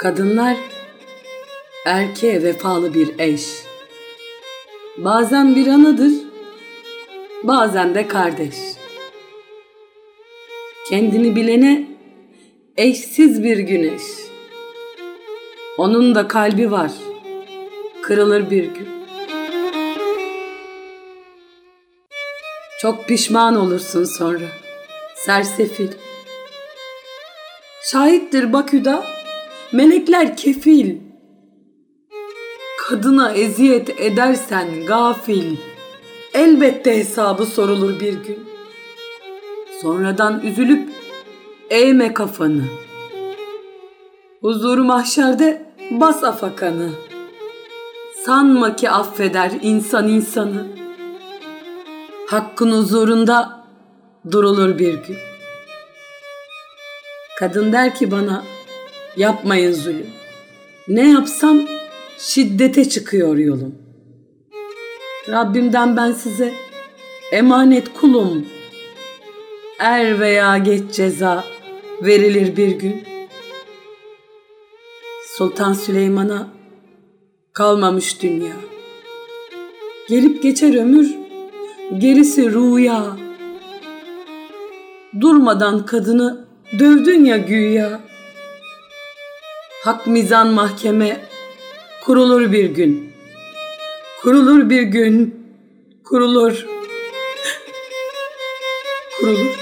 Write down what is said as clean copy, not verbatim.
Kadınlar erkeğe vefalı bir eş. Bazen bir anadır, bazen de kardeş. Kendini bilene eşsiz bir güneş. Onun da kalbi var, kırılır bir gün. Çok pişman olursun sonra, sersefil. Şahittir Bakü'de melekler kefil. Kadına eziyet edersen gafil, elbette hesabı sorulur bir gün. Sonradan üzülüp eğme kafanı. Huzur mahşerde bas afakanı. Sanma ki affeder insan insanı. Hakkın huzurunda durulur bir gün. Kadın der ki bana, yapmayın zulüm. Ne yapsam şiddete çıkıyor yolum. Rabbimden ben size emanet kulum. Er veya geç ceza verilir bir gün. Sultan Süleyman'a kalmamış dünya. Gelip geçer ömür, gerisi rüya. Durmadan kadını dövdün ya güya. Hak mizan mahkeme kurulur bir gün. Kurulur bir gün. Kurulur. Kurulur.